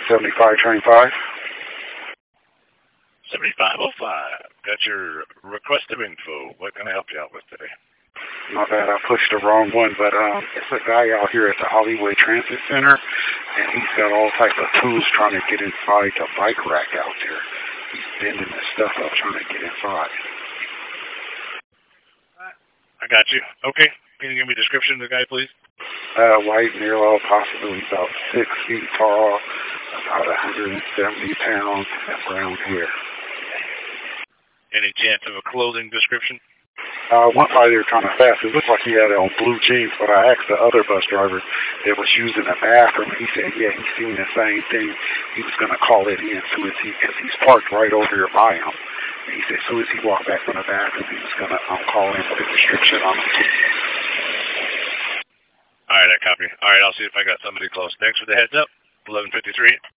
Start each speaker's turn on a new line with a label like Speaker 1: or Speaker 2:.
Speaker 1: 75 train 5.
Speaker 2: 7505. Got your request of info. What can I help you out with today?
Speaker 1: My bad, I pushed the wrong one, but it's a guy out here at the Hollywood Transit Center, and he's got all types of tools trying to get inside the bike rack out there. He's bending the stuff up trying to get inside.
Speaker 2: I got you. Okay. Can you give me a description of the guy, please?
Speaker 1: White male, possibly about 6 feet tall, about 170 pounds, and brown hair.
Speaker 2: Any chance of a clothing description?
Speaker 1: One by there kind of fast. It looked like he had on blue jeans, but I asked the other bus driver that was using the bathroom. He said, yeah, he's seen the same thing. He was going to call it in because he's parked right over here by him. And he said as soon as he walked back from the bathroom, he was going to call in for the description on him.
Speaker 2: All right, I copy. All right, I'll see if I got somebody close. Thanks for the heads up. 11:53.